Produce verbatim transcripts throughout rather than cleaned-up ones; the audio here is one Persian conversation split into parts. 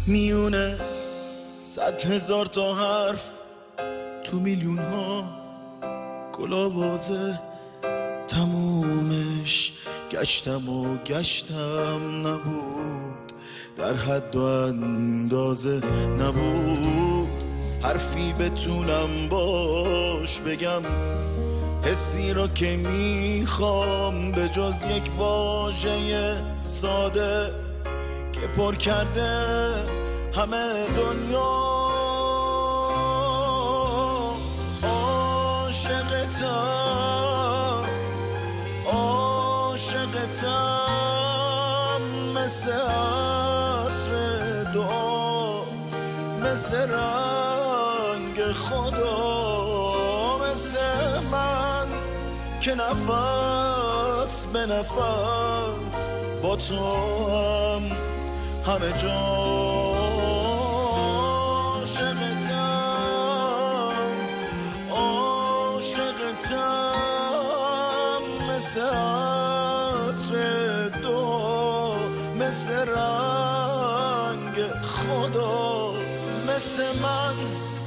میونه صد هزار تا حرف تو میلیون ها گلاوازه تمومش گشتم و گشتم نبود در حد و اندازه نبود حرفی بتونم باش بگم حسی رو که میخوام به جز یک واژه ساده که پر کرده همه دنیا عاشقتم عاشقتم مثل عطر دعا مثل رنگ خدا مثل من که نفس به نفس با تو هم همه جا عاشقتم عاشقتم مثل عطر دو مثل رنگ خدا مثل من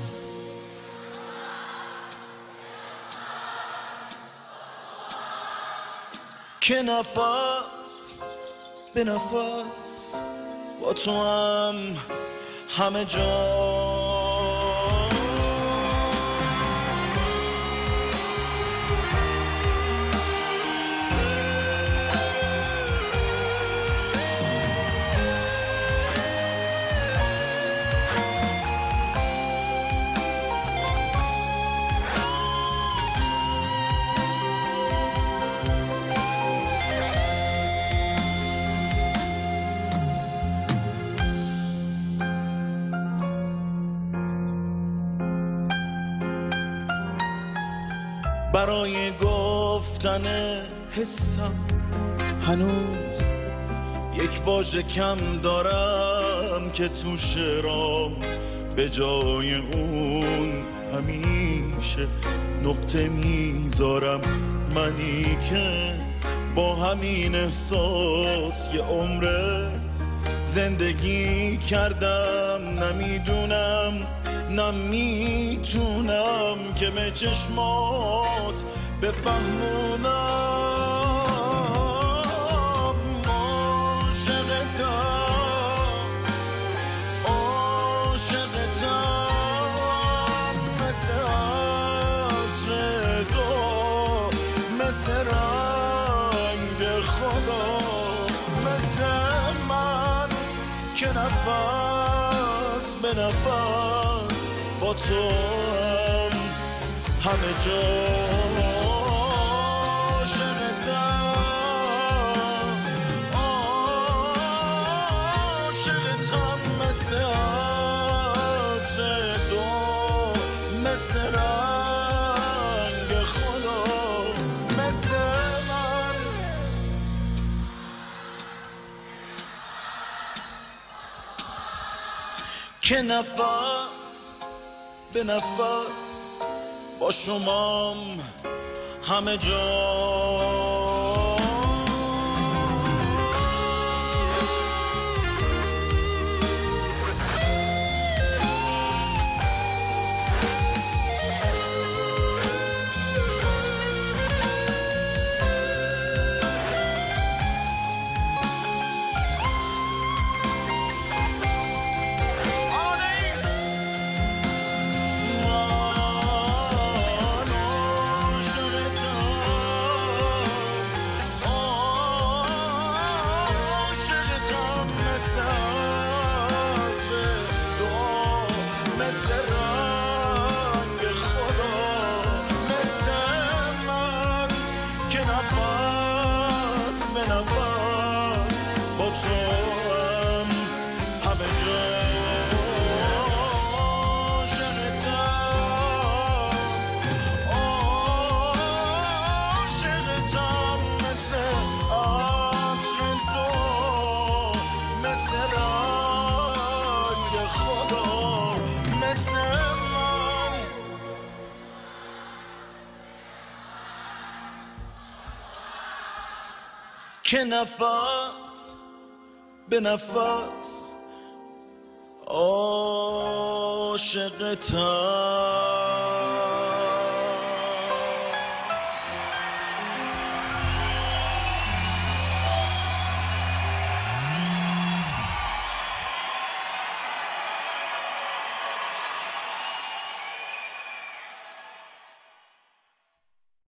که نفس به نفس با تو هم همه جا برای گفتن حسم هنوز یک واژه کم دارم که تو شعرام به جای اون همیشه نقطه میذارم منی که با همین احساس یه عمره زندگی کردم نمیدونم نمیتونم که به چشمات بفهمونم عاشقتم عاشقتم مثل عطر دو مثل رنگ خدا مثل من که نفس به نفس با تو هم همه جا عاشقتم عاشقتم مثل عطر دو مثل رنگ خدا مثل من که نفس به نفس با شمام همه جا که نفس به نفس عاشقتم.